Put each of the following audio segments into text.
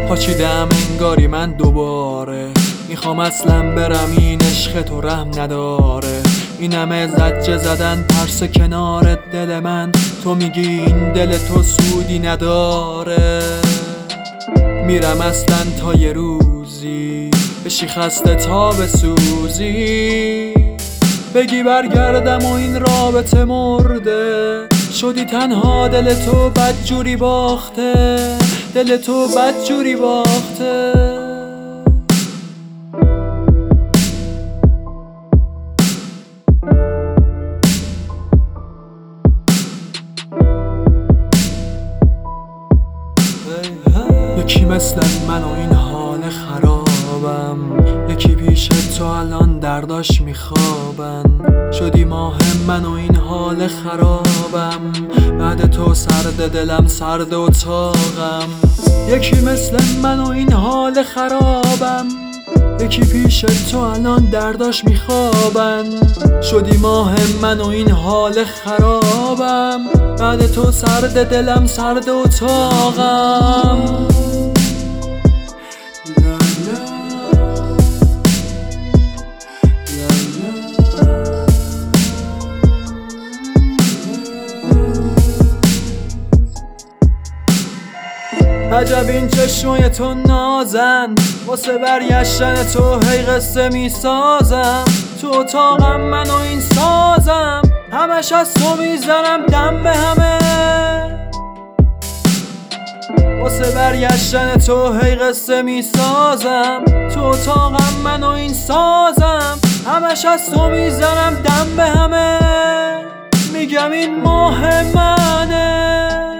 پاچیدم انگاری من دوباره، میخوام اصلا برم، این عشق تو رحم نداره. این همه زجه زدن ترس کنار دل من، تو میگی این دل تو سودی نداره. میرم اصلا تا یه روزی بشی خسته تا بسوزی، بگی برگردم و این رابطه مرده. شدی تنها، دل تو بدجوری باخته، دل تو بدجوری باخته. یکی مثل من و این حال خرابم، یکی پیش تو الان درداش میخوابن. شدی ماه من و این حال خرابم، بعد تو سرد دلم سرد و اتاقم. یکی مثل من و این حال خرابم، یکی پیش تو الان درداش میخوابن. شدی ماه من و این حال خرابم، بعد تو سرد دلم سرد و اتاقم. عجب این چشمای تو نازن، واسه برگشتن تو هی قصه میسازم. تو اتاقم من و این سازم، همش از تو میزنم دم به همه. واسه برگشتن تو هی قصه میسازم. تو اتاقم من و این سازم، همش از تو میزنم دم به همه. میگم این ماه منه.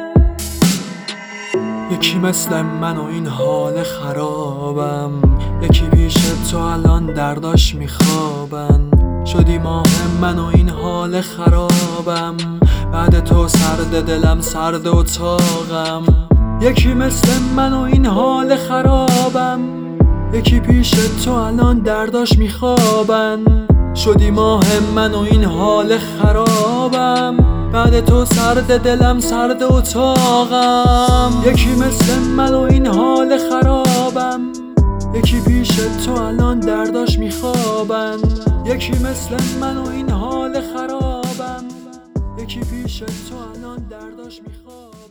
یکی مثل من و این حال خرابم، یکی پیش تو الان درداش میخوابن. شدی ماه من و این حال خرابم، بعد تو سرد دلم سرد و اتاقم. یکی مثل من و این حال خرابم، یکی پیش تو الان درداش میخوابن. شدی ماه من و این حال خرابم، بعد تو سرد دلم سرد و اتاقم. یکی مثل من و این حال خرابم، یکی پیش تو الان درداش میخوابن. یکی مثل من و این حال خرابم، یکی پیش تو الان درداش میخوابن.